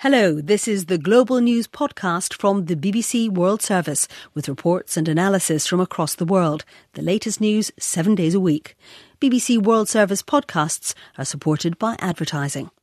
Hello, this is the Global News podcast from the BBC World Service with reports and analysis from across the world. The latest news 7 days a week. BBC World Service podcasts are supported by advertising.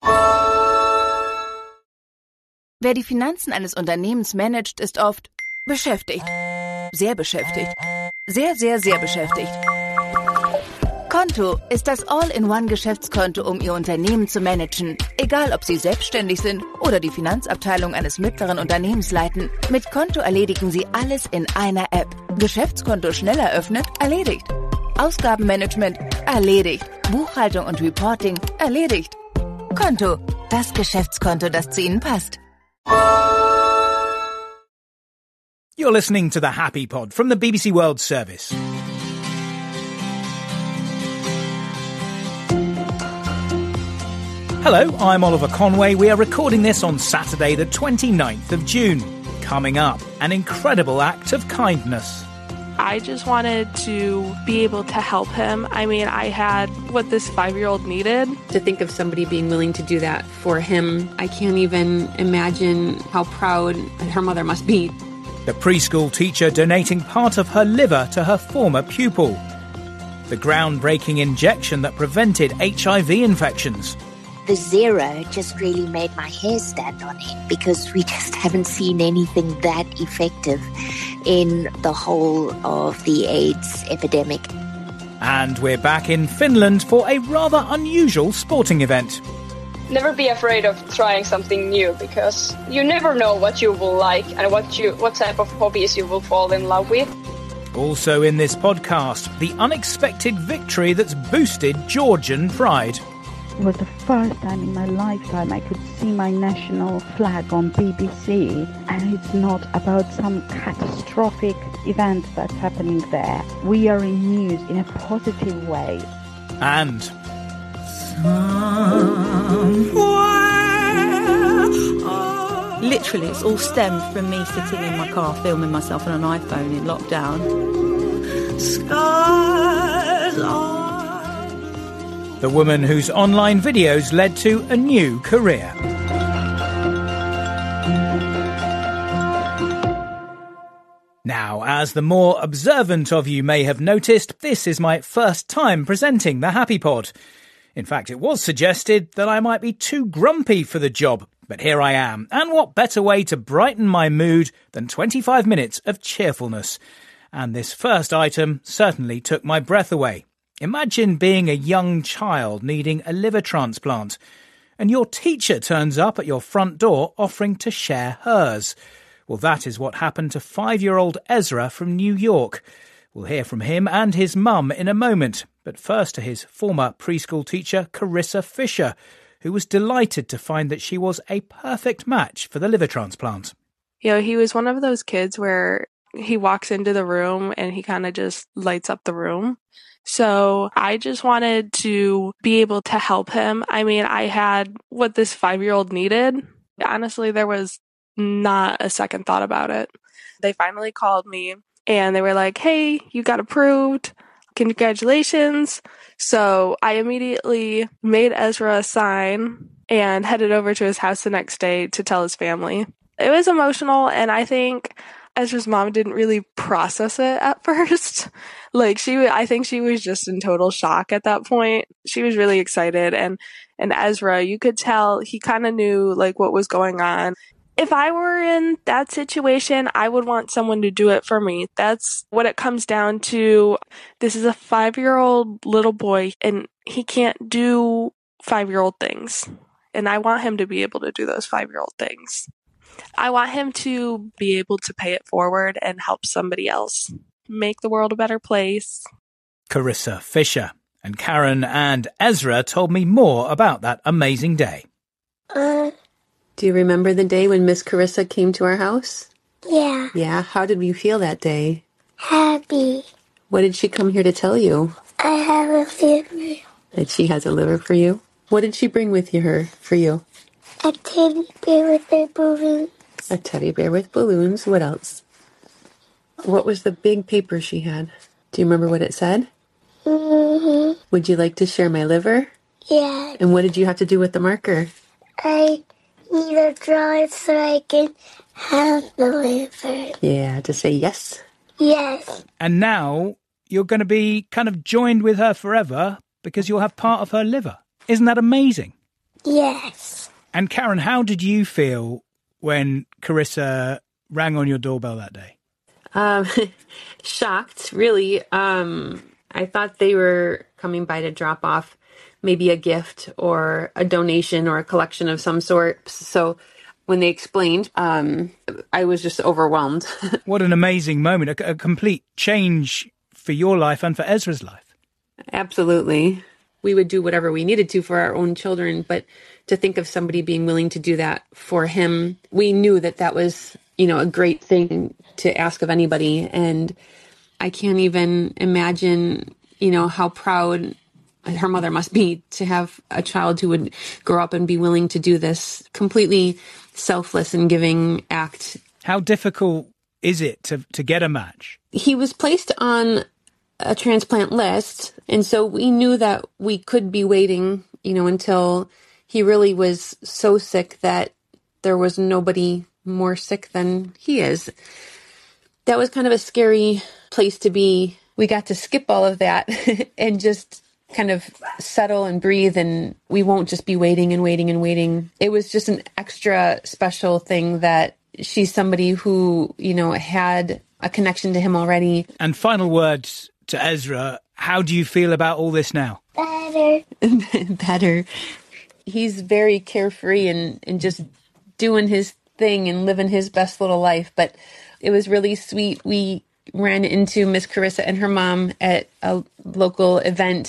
Wer die Finanzen eines Unternehmens managt, ist oft beschäftigt. Sehr beschäftigt. Sehr, sehr, sehr beschäftigt. Konto ist das All-in-One-Geschäftskonto, um Ihr Unternehmen zu managen. Egal, ob Sie selbstständig sind oder die Finanzabteilung eines mittleren Unternehmens leiten. Mit Konto erledigen Sie alles in einer App. Geschäftskonto schnell eröffnet? Erledigt. Ausgabenmanagement? Erledigt. Buchhaltung und Reporting? Erledigt. Konto. Das Geschäftskonto, das zu Ihnen passt. You're listening to the Happy Pod from the BBC World Service. Hello, I'm Oliver Conway. We are recording this on Saturday the 29th of June. Coming up, an incredible act of kindness. I just wanted to be able to help him. I mean, I had what this 5-year-old needed. To think of somebody being willing to do that for him, I can't even imagine how proud her mother must be. The preschool teacher donating part of her liver to her former pupil. The groundbreaking injection that prevented HIV infections. The zero just really made my hair stand on end because we just haven't seen anything that effective in the whole of the AIDS epidemic. And we're back in Finland for a rather unusual sporting event. Never be afraid of trying something new because you never know what you will like and what type of hobbies you will fall in love with. Also in this podcast, the unexpected victory that's boosted Georgian pride. It was the first time in my lifetime I could see my national flag on BBC, and it's not about some catastrophic event that's happening there. We are in news in a positive way. And literally, it's all stemmed from me sitting in my car filming myself on an iPhone in lockdown. Skies are the woman whose online videos led to a new career. Now, as the more observant of you may have noticed, this is my first time presenting the Happy Pod. In fact, it was suggested that I might be too grumpy for the job, but here I am. And what better way to brighten my mood than 25 minutes of cheerfulness? And this first item certainly took my breath away. Imagine being a young child needing a liver transplant, and your teacher turns up at your front door offering to share hers. Well, that is what happened to 5-year-old Ezra from New York. We'll hear from him and his mum in a moment, but first to his former preschool teacher, Carissa Fisher, who was delighted to find that she was a perfect match for the liver transplant. You know, he was one of those kids where he walks into the room and he kind of just lights up the room. So I just wanted to be able to help him. I mean, I had what this 5-year-old needed. Honestly, there was not a second thought about it. They finally called me and they were like, hey, you got approved. Congratulations. So I immediately made Ezra a sign and headed over to his house the next day to tell his family. It was emotional, and I think Ezra's mom didn't really process it at first. I think she was just in total shock at that point. She was really excited, and Ezra, you could tell he kind of knew what was going on. If I were in that situation, I would want someone to do it for me. That's what it comes down to. This is a 5-year-old little boy, and he can't do 5-year-old things. And I want him to be able to do those 5-year-old things. I want him to be able to pay it forward and help somebody else make the world a better place. Carissa Fisher. And Karen and Ezra told me more about that amazing day. Do you remember the day when Miss Carissa came to our house? Yeah. Yeah? How did you feel that day? Happy. What did she come here to tell you? I have a liver. That she has a liver for you? What did she bring with her for you? A teddy bear with a balloon. A teddy bear with balloons. What else? What was the big paper she had? Do you remember what it said? Mm-hmm. Would you like to share my liver? Yeah. And what did you have to do with the marker? I me to drive so I can have the liver. Yeah, to say yes. Yes. And now you're going to be kind of joined with her forever because you'll have part of her liver. Isn't that amazing? Yes. And Karen, how did you feel when Carissa rang on your doorbell that day? Shocked, really. I thought they were coming by to drop off maybe a gift or a donation or a collection of some sort. So when they explained, I was just overwhelmed. What an amazing moment, a complete change for your life and for Ezra's life. Absolutely. We would do whatever we needed to for our own children, but to think of somebody being willing to do that for him, we knew that that was, a great thing to ask of anybody. And I can't even imagine, how proud her mother must be to have a child who would grow up and be willing to do this completely selfless and giving act. How difficult is it to get a match? He was placed on a transplant list, and so we knew that we could be waiting, until he really was so sick that there was nobody more sick than he is. That was kind of a scary place to be. We got to skip all of that and just kind of settle and breathe, and we won't just be waiting and waiting and waiting. It was just an extra special thing that she's somebody who, had a connection to him already. And final words to Ezra, how do you feel about all this now? Better. Better. He's very carefree and just doing his thing and living his best little life. But it was really sweet. We ran into Miss Carissa and her mom at a local event.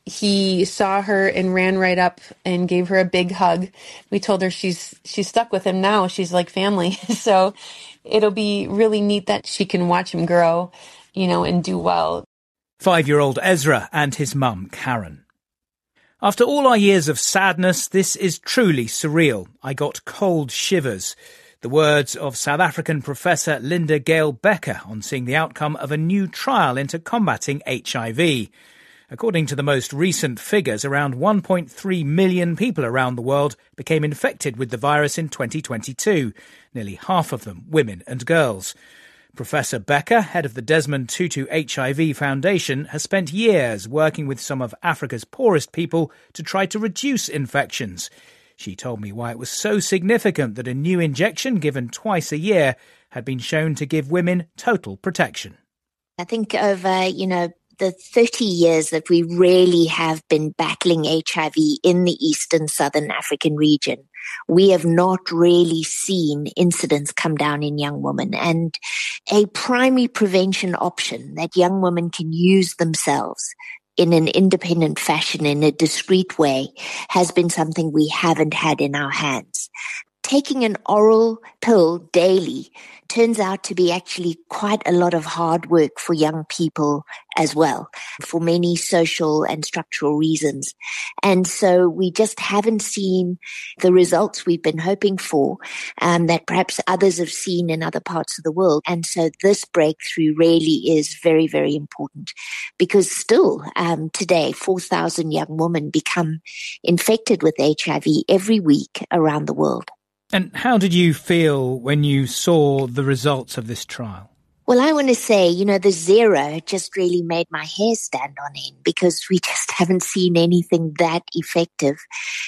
He saw her and ran right up and gave her a big hug. We told her she's stuck with him now. She's like family. So it'll be really neat that she can watch him grow, and do well. 5-year-old Ezra and his mum, Karen. After all our years of sadness, this is truly surreal. I got cold shivers. The words of South African Professor Linda Gale Becker on seeing the outcome of a new trial into combating HIV. According to the most recent figures, around 1.3 million people around the world became infected with the virus in 2022, nearly half of them women and girls. Professor Becker, head of the Desmond Tutu HIV Foundation, has spent years working with some of Africa's poorest people to try to reduce infections. She told me why it was so significant that a new injection given twice a year had been shown to give women total protection. I think over, the 30 years that we really have been battling HIV in the Eastern Southern African region, we have not really seen incidents come down in young women. And a primary prevention option that young women can use themselves in an independent fashion, in a discreet way, has been something we haven't had in our hands. Taking an oral pill daily turns out to be actually quite a lot of hard work for young people as well, for many social and structural reasons. And so we just haven't seen the results we've been hoping for, that perhaps others have seen in other parts of the world. And so this breakthrough really is very, very important, because still today, 4,000 young women become infected with HIV every week around the world. And how did you feel when you saw the results of this trial? Well, I want to say, the zero just really made my hair stand on end, because we just haven't seen anything that effective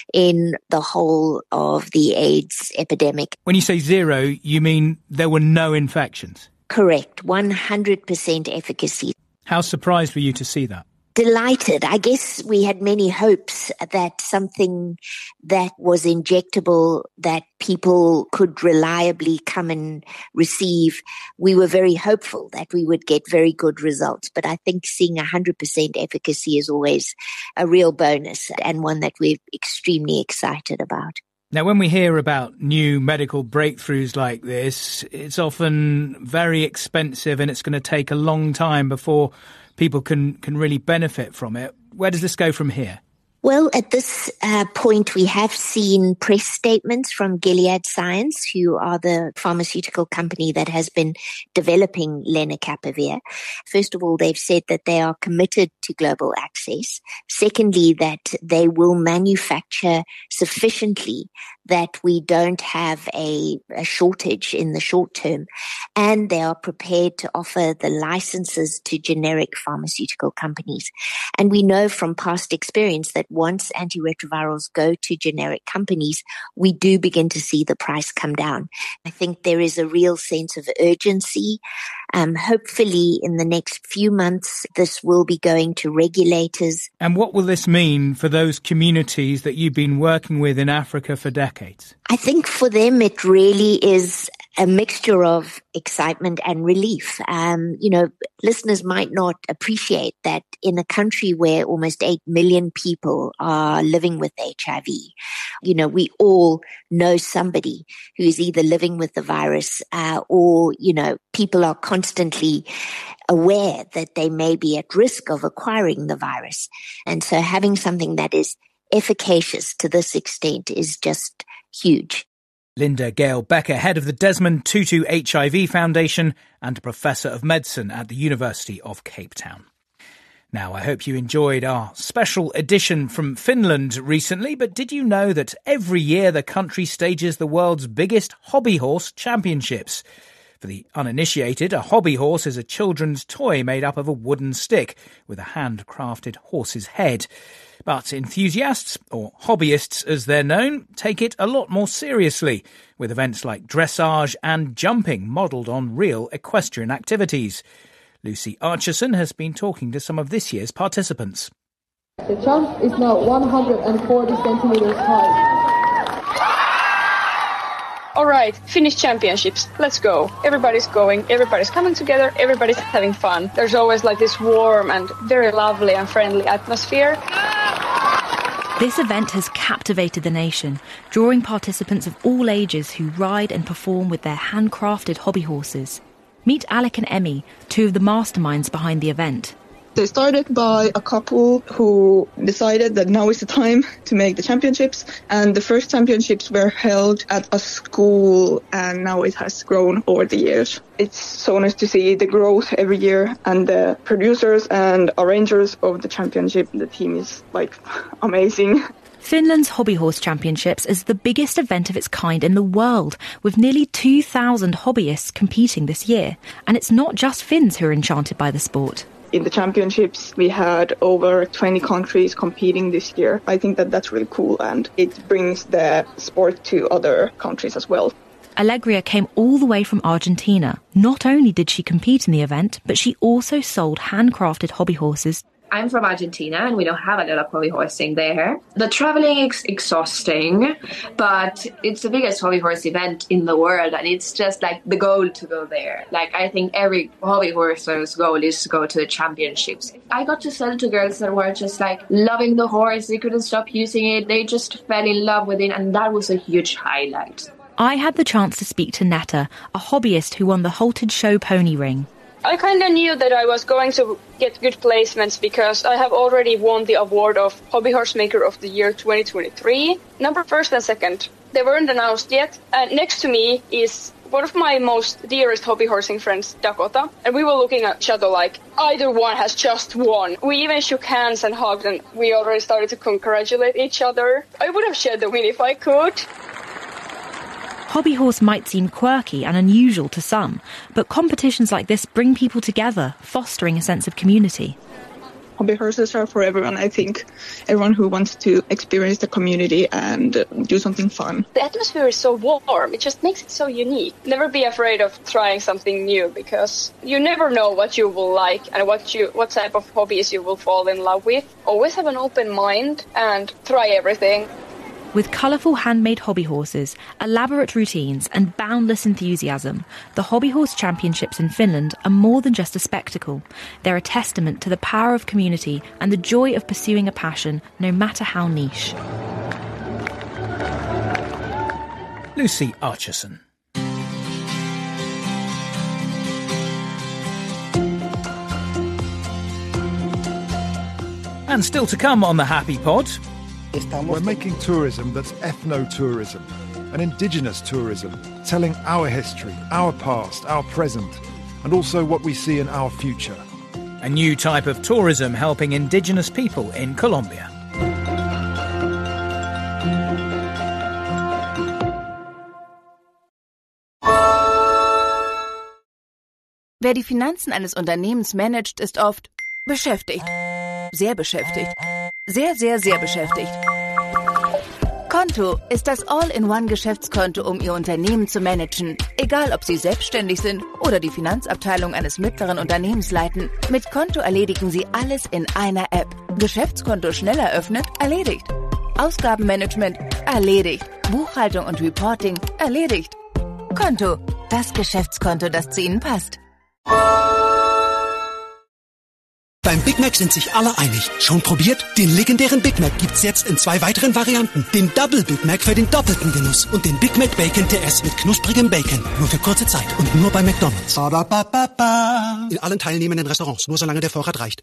in the whole of the AIDS epidemic. When you say zero, you mean there were no infections? Correct. 100% efficacy. How surprised were you to see that? Delighted. I guess we had many hopes that something that was injectable, that people could reliably come and receive, we were very hopeful that we would get very good results. But I think seeing 100% efficacy is always a real bonus, and one that we're extremely excited about. Now, when we hear about new medical breakthroughs like this, it's often very expensive and it's going to take a long time before people can really benefit from it. Where does this go from here? Well, at this point, we have seen press statements from Gilead Science, who are the pharmaceutical company that has been developing lenacapavir. First of all, they've said that they are committed to global access. Secondly, that they will manufacture sufficiently that we don't have a shortage in the short term. And they are prepared to offer the licenses to generic pharmaceutical companies. And we know from past experience that once antiretrovirals go to generic companies, we do begin to see the price come down. I think there is a real sense of urgency. Hopefully in the next few months, this will be going to regulators. And what will this mean for those communities that you've been working with in Africa for decades? I think for them, it really is a mixture of excitement and relief. Listeners might not appreciate that in a country where almost 8 million people are living with HIV, we all know somebody who is either living with the virus or people are constantly aware that they may be at risk of acquiring the virus. And so having something that is efficacious to this extent is just huge. Linda Gale Becker, head of the Desmond Tutu HIV Foundation and a professor of medicine at the University of Cape Town. Now, I hope you enjoyed our special edition from Finland recently, but did you know that every year the country stages the world's biggest hobby horse championships? For the uninitiated, a hobby horse is a children's toy made up of a wooden stick with a handcrafted horse's head. But enthusiasts, or hobbyists as they're known, take it a lot more seriously, with events like dressage and jumping modelled on real equestrian activities. Lucy Archerson has been talking to some of this year's participants. The jump is now 140 centimetres high. All right, Finnish championships. Let's go. Everybody's going, everybody's coming together, everybody's having fun. There's always like this warm and very lovely and friendly atmosphere. This event has captivated the nation, drawing participants of all ages who ride and perform with their handcrafted hobby horses. Meet Alec and Emmy, two of the masterminds behind the event. They started by a couple who decided that now is the time to make the championships. And the first championships were held at a school, and now it has grown over the years. It's so nice to see the growth every year, and the producers and arrangers of the championship, the team is amazing. Finland's Hobby Horse Championships is the biggest event of its kind in the world, with nearly 2,000 hobbyists competing this year. And it's not just Finns who are enchanted by the sport. In the championships, we had over 20 countries competing this year. I think that that's really cool, and it brings the sport to other countries as well. Alegria came all the way from Argentina. Not only did she compete in the event, but she also sold handcrafted hobby horses. I'm from Argentina, and we don't have a lot of hobby horsing there. The traveling is exhausting, but it's the biggest hobby horse event in the world, and it's just the goal to go there. I think every hobby horser's goal is to go to the championships. I got to sell to girls that were just loving the horse. They couldn't stop using it. They just fell in love with it, and that was a huge highlight. I had the chance to speak to Netta, a hobbyist who won the Halted Show pony ring. I kind of knew that I was going to get good placements because I have already won the award of Hobby Horse Maker of the Year 2023. Number first and second. They weren't announced yet. And next to me is one of my most dearest hobby horsing friends, Dakota. And we were looking at each other either one has just won. We even shook hands and hugged, and we already started to congratulate each other. I would have shared the win if I could. Hobby horse might seem quirky and unusual to some, but competitions like this bring people together, fostering a sense of community. Hobby horses are for everyone, I think. Everyone who wants to experience the community and do something fun. The atmosphere is so warm, it just makes it so unique. Never be afraid of trying something new, because you never know what you will like and what type of hobbies you will fall in love with. Always have an open mind and try everything. With colourful handmade hobby horses, elaborate routines and boundless enthusiasm, the Hobby Horse Championships in Finland are more than just a spectacle. They're a testament to the power of community and the joy of pursuing a passion, no matter how niche. Lucy Archerson. And still to come on the Happy Pod, We're making tourism that's ethno-tourism, an indigenous tourism, telling our history, our past, our present, and also what we see in our future. A new type of tourism helping indigenous people in Colombia. Wer die Finanzen eines Unternehmens managt, ist oft beschäftigt. Sehr beschäftigt. Sehr, sehr, sehr beschäftigt. Konto ist das All-in-One-Geschäftskonto, um Ihr Unternehmen zu managen. Egal, ob Sie selbstständig sind oder die Finanzabteilung eines mittleren Unternehmens leiten. Mit Konto erledigen Sie alles in einer App. Geschäftskonto schnell eröffnet? Erledigt. Ausgabenmanagement? Erledigt. Buchhaltung und Reporting? Erledigt. Konto. Das Geschäftskonto, das zu Ihnen passt. Beim Big Mac sind sich alle einig. Schon probiert? Den legendären Big Mac gibt's jetzt in 2 weiteren Varianten. Den Double Big Mac für den doppelten Genuss und den Big Mac Bacon TS mit knusprigem Bacon. Nur für kurze Zeit und nur bei McDonald's. In allen teilnehmenden Restaurants, nur solange der Vorrat reicht.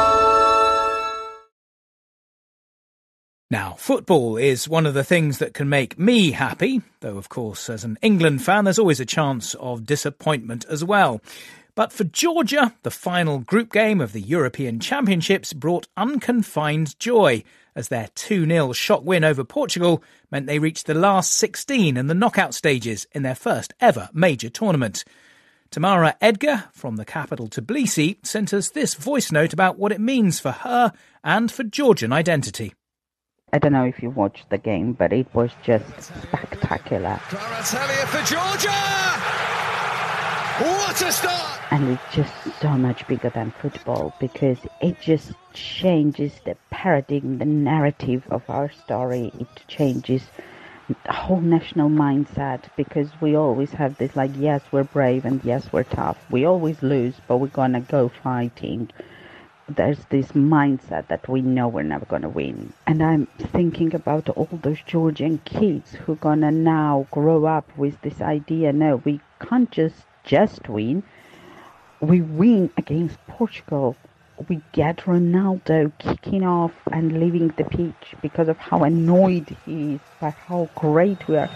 Now, football is one of the things that can make me happy, though of course as an England fan there's always a chance of disappointment as well. But for Georgia, the final group game of the European Championships brought unconfined joy, as their 2-0 shock win over Portugal meant they reached the last 16 in the knockout stages in their first ever major tournament. Tamara Edgar, from the capital Tbilisi, sent us this voice note about what it means for her and for Georgian identity. I don't know if you watched the game, but it was just spectacular. Kvaratskhelia for Georgia! What a start! And it's just so much bigger than football because it just changes the paradigm, the narrative of our story. It changes the whole national mindset because we always have this like, yes, we're brave and yes, we're tough. We always lose, but we're going to go fighting. There's this mindset that we know we're never going to win. And I'm thinking about all those Georgian kids who are going to now grow up with this idea, no, we can't just win. We win against Portugal. We get Ronaldo kicking off and leaving the pitch because of how annoyed he is by how great we are.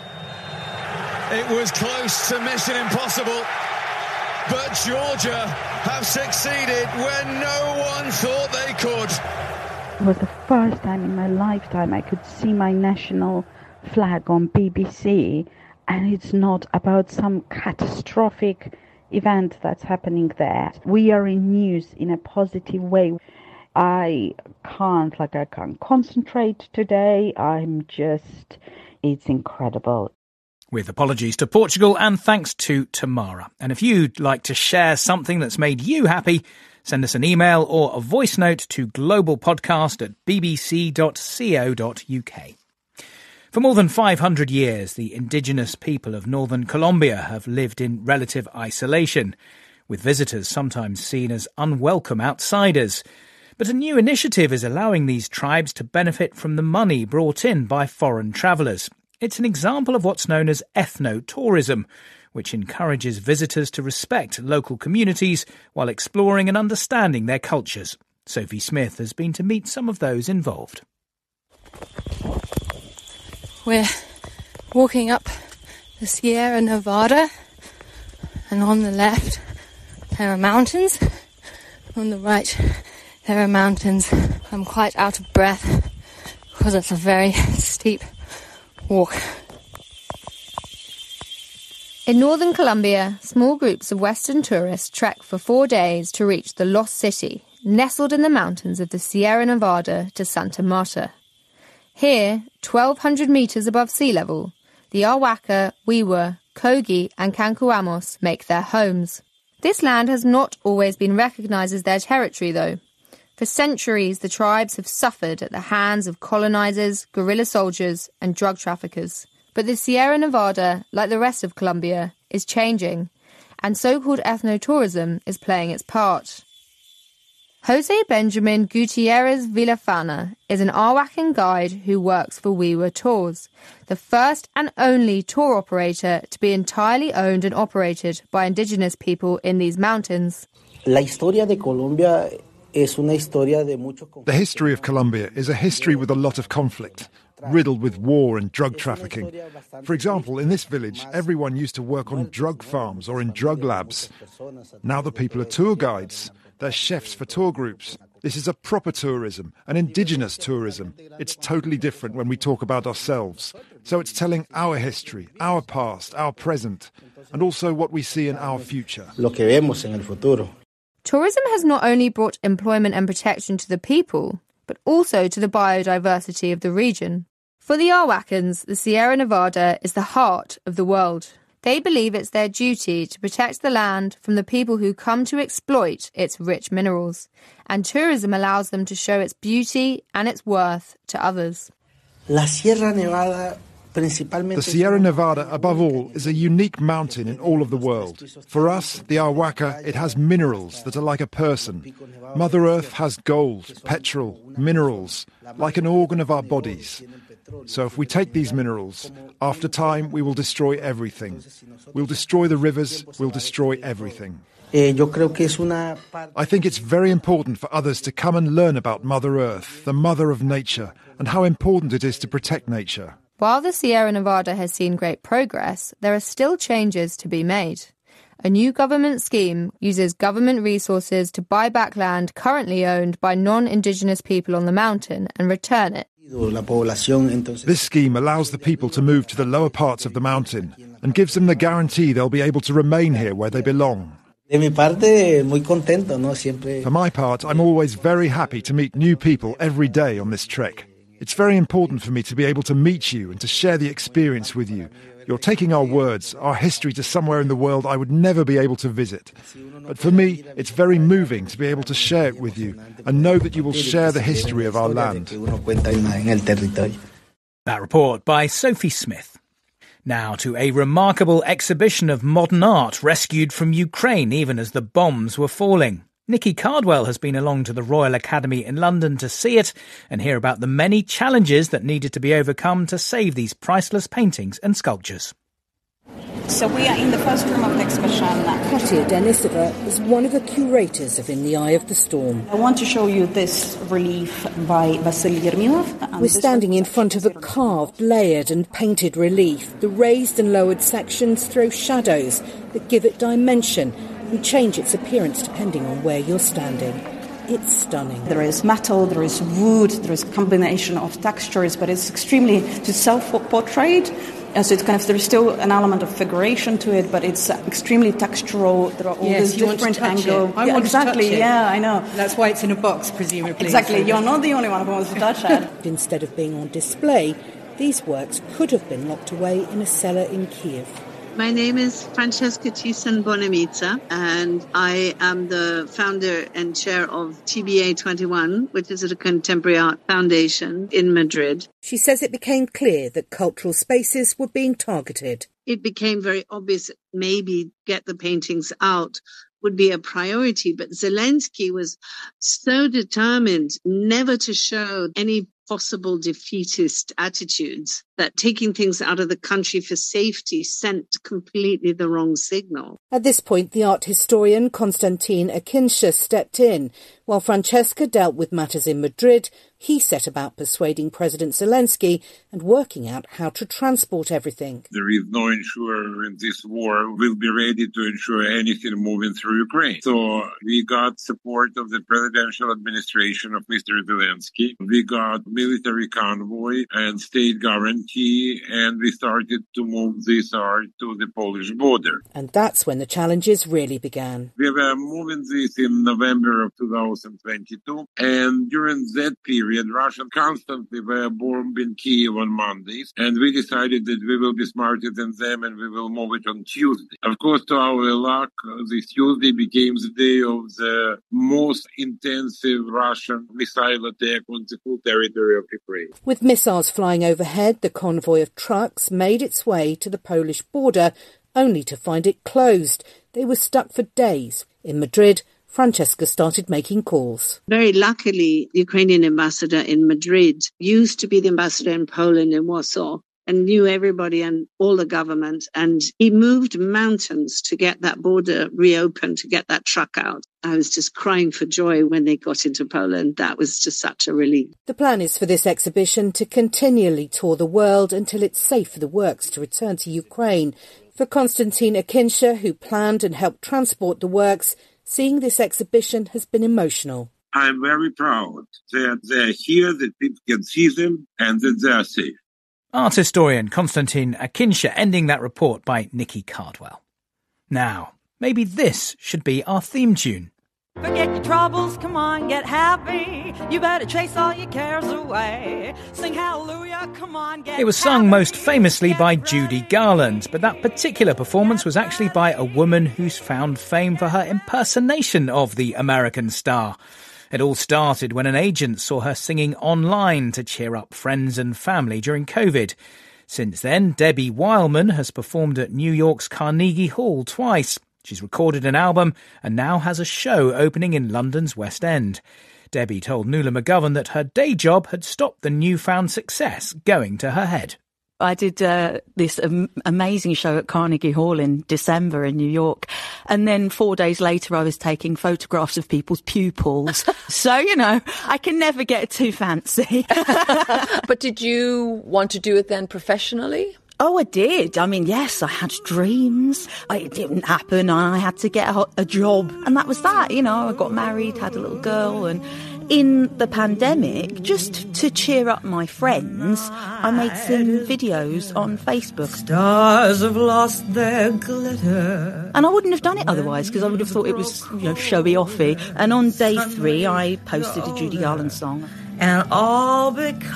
It was close to mission impossible, but Georgia have succeeded when no one thought they could. It was the first time in my lifetime I could see my national flag on BBC, and it's not about some catastrophic event that's happening there. We are in news in a positive way. I can't concentrate today. It's incredible. With apologies to Portugal and thanks to Tamara. And if you'd like to share something that's made you happy, send us an email or a voice note to globalpodcast@bbc.co.uk. For more than 500 years, the indigenous people of northern Colombia have lived in relative isolation, with visitors sometimes seen as unwelcome outsiders. But a new initiative is allowing these tribes to benefit from the money brought in by foreign travellers. It's an example of what's known as ethno-tourism, which encourages visitors to respect local communities while exploring and understanding their cultures. Sophie Smith has been to meet some of those involved. We're walking up the Sierra Nevada, and on the left there are mountains, on the right there are mountains. I'm quite out of breath because it's a very steep walk. In northern Colombia, small groups of Western tourists trek for 4 days to reach the Lost City, nestled in the mountains of the Sierra Nevada to Santa Marta. Here, 1,200 metres above sea level, the Arhuaca, Wiwa, Kogi and Cancuamos make their homes. This land has not always been recognised as their territory, though. For centuries, the tribes have suffered at the hands of colonisers, guerrilla soldiers and drug traffickers. But the Sierra Nevada, like the rest of Colombia, is changing, and so-called ethno-tourism is playing its part. Jose Benjamin Gutierrez Villafana is an Arhuacan guide who works for Wiwa Tours, the first and only tour operator to be entirely owned and operated by indigenous people in these mountains. La historia de Colombia The history of Colombia is a history with a lot of conflict, riddled with war and drug trafficking. For example, in this village, everyone used to work on drug farms or in drug labs. Now the people are tour guides. They're chefs for tour groups. This is a proper tourism, an indigenous tourism. It's totally different when we talk about ourselves. So it's telling our history, our past, our present, and also what we see in our future. Tourism has not only brought employment and protection to the people, but also to the biodiversity of the region. For the Arhuacans, the Sierra Nevada is the heart of the world. They believe it's their duty to protect the land from the people who come to exploit its rich minerals, and tourism allows them to show its beauty and its worth to others. The Sierra Nevada, above all, is a unique mountain in all of the world. For us, the Arhuaca, it has minerals that are like a person. Mother Earth has gold, petrol, minerals, like an organ of our bodies. So if we take these minerals, after time we will destroy everything. We'll destroy the rivers, we'll destroy everything. I think it's very important for others to come and learn about Mother Earth, the mother of nature, and how important it is to protect nature. While the Sierra Nevada has seen great progress, there are still changes to be made. A new government scheme uses government resources to buy back land currently owned by non-indigenous people on the mountain and return it. This scheme allows the people to move to the lower parts of the mountain and gives them the guarantee they'll be able to remain here where they belong. For my part, I'm always very happy to meet new people every day on this trek. It's very important for me to be able to meet you and to share the experience with you. You're taking our words, our history to somewhere in the world I would never be able to visit. But for me, it's very moving to be able to share it with you and know that you will share the history of our land. That report by Sophie Smith. Now to a remarkable exhibition of modern art rescued from Ukraine even as the bombs were falling. Nikki Cardwell has been along to the Royal Academy in London to see it and hear about the many challenges that needed to be overcome to save these priceless paintings and sculptures. So we are in the first room of the exhibition. Katia Denisova is one of the curators of In the Eye of the Storm. I want to show you this relief by Vasily Yermilov. We're standing in front of a carved, layered and painted relief. The raised and lowered sections throw shadows that give it dimension and change its appearance depending on where you're standing. It's stunning. There is metal, there is wood, there is a combination of textures, but it's extremely self-portrait. So it's there's still an element of figuration to it, but it's extremely textural. There are all these different angles. Exactly, yeah, I know. That's why it's in a box, presumably. Exactly, you're not the only one who wants to touch it. Instead of being on display, these works could have been locked away in a cellar in Kiev. My name is Francesca Thyssen-Bonamica, and I am the founder and chair of TBA 21, which is a contemporary art foundation in Madrid. She says it became clear that cultural spaces were being targeted. It became very obvious that maybe get the paintings out would be a priority, but Zelensky was so determined never to show any possible defeatist attitudes that taking things out of the country for safety sent completely the wrong signal. At this point, the art historian Konstantin Akinsha stepped in. While Francesca dealt with matters in Madrid, he set about persuading President Zelensky and working out how to transport everything. There is no insurer in this war will be ready to insure anything moving through Ukraine. So we got support of the presidential administration of Mr. Zelensky. We got military convoy and state guarantee, and we started to move this art to the Polish border. And that's when the challenges really began. We were moving this in November of 2022, and during that period, Russians constantly were bombing Kiev on Mondays, and we decided that we will be smarter than them and we will move it on Tuesday. Of course, to our luck, this Tuesday became the day of the most intensive Russian missile attack on the full territory of Ukraine. With missiles flying overhead, the convoy of trucks made its way to the Polish border, only to find it closed. They were stuck for days. In Madrid, Francesca started making calls. Very luckily, the Ukrainian ambassador in Madrid used to be the ambassador in Poland in Warsaw. and knew everybody and all the government. And he moved mountains to get that border reopened, to get that truck out. I was just crying for joy when they got into Poland. That was just such a relief. The plan is for this exhibition to continually tour the world until it's safe for the works to return to Ukraine. For Konstantin Akinsha, who planned and helped transport the works, seeing this exhibition has been emotional. I'm very proud that they're here, that people can see them, and that they're safe. Art historian Konstantin Akinsha ending that report by Nikki Cardwell. Now, maybe this should be our theme tune. Forget your troubles, come on, get happy. You better chase all your cares away. Sing hallelujah, come on, get It was sung most famously by Judy Garland, but that particular performance was actually by a woman who's found fame for her impersonation of the American star. It all started when an agent saw her singing online to cheer up friends and family during COVID. Since then, Debbie Wileman has performed at New York's Carnegie Hall twice. She's recorded an album and now has a show opening in London's West End. Debbie told Nuala McGovern that her day job had stopped the newfound success going to her head. I did this amazing show at Carnegie Hall in December in New York. And then 4 days later, I was taking photographs of people's pupils. So, I can never get too fancy. But did you want to do it then professionally? Oh, I did. I mean, yes, I had dreams. It didn't happen. I had to get a job. And that was that. I got married, had a little girl. And in the pandemic, just to cheer up my friends, I made some videos on Facebook. Stars have lost their glitter. And I wouldn't have done it otherwise, because I would have thought it was, showy offy. And on day 3, I posted a Judy Garland song. And all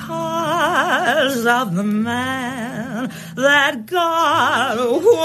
because of the man that got away.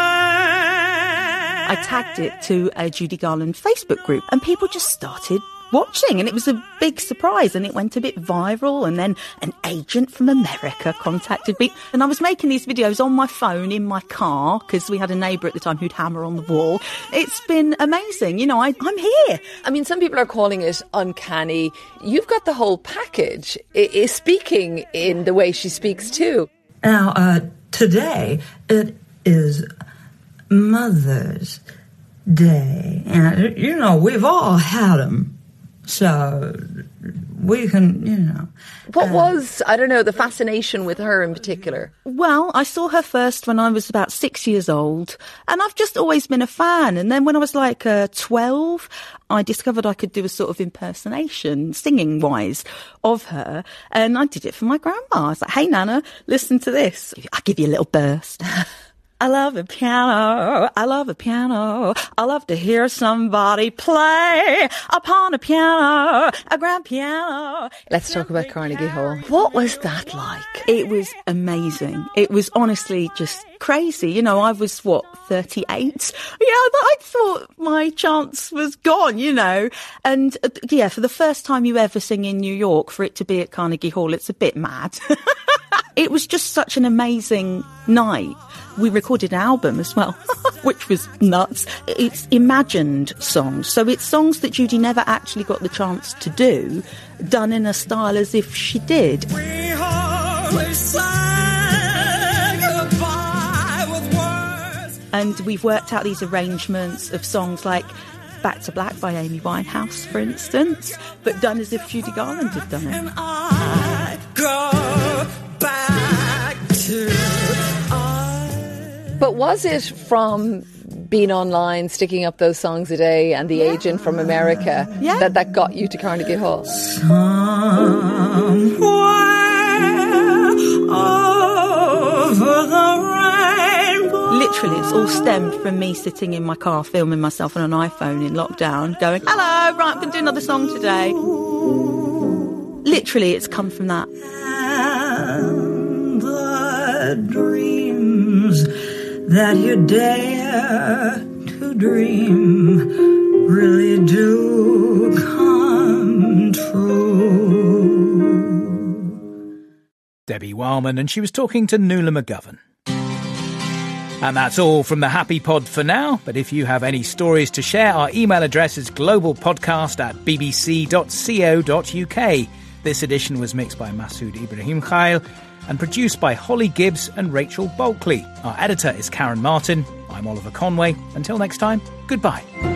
I tagged it to a Judy Garland Facebook group and people just started watching, and it was a big surprise, and it went a bit viral. And then an agent from America contacted me, and I was making these videos on my phone in my car because we had a neighbour at the time who'd hammer on the wall. It's been amazing. I'm here. I mean, some people are calling it uncanny. You've got the whole package. Is speaking in the way she speaks too. Now, today it is Mother's Day, and we've all had them. So we can, What was, the fascination with her in particular? Well, I saw her first when I was about 6 years old, and I've just always been a fan. And then when I was like 12, I discovered I could do a sort of impersonation, singing-wise, of her. And I did it for my grandma. I was like, hey, Nana, listen to this. I'll give you a little burst. I love a piano, I love a piano, I love to hear somebody play upon a piano, a grand piano. Let's talk about Carnegie Hall. What was that like? It was amazing. It was honestly just crazy. I was, 38? Yeah, I thought my chance was gone, And, for the first time you ever sing in New York, for it to be at Carnegie Hall, it's a bit mad. It was just such an amazing night. We recorded an album as well, which was nuts. It's imagined songs. So it's songs that Judy never actually got the chance to do, done in a style as if she did. We always sang goodbye with words. And we've worked out these arrangements of songs like Back to Black by Amy Winehouse, for instance, but done as if Judy Garland had done it. And I go back to... But was it from being online, sticking up those songs a day, and the agent from America that got you to Carnegie Hall? Somewhere over the rainbow. Literally, it's all stemmed from me sitting in my car filming myself on an iPhone in lockdown, going, hello, right, I'm going to do another song today. Literally, it's come from that. And the dreams that you dare to dream really do come true. Debbie Wileman, and she was talking to Nuala McGovern. And that's all from the Happy Pod for now. But if you have any stories to share, our email address is globalpodcast@bbc.co.uk. This edition was mixed by Masood Ibrahim Khail. and produced by Holly Gibbs and Rachel Bulkley. Our editor is Karen Martin. I'm Oliver Conway. Until next time, goodbye.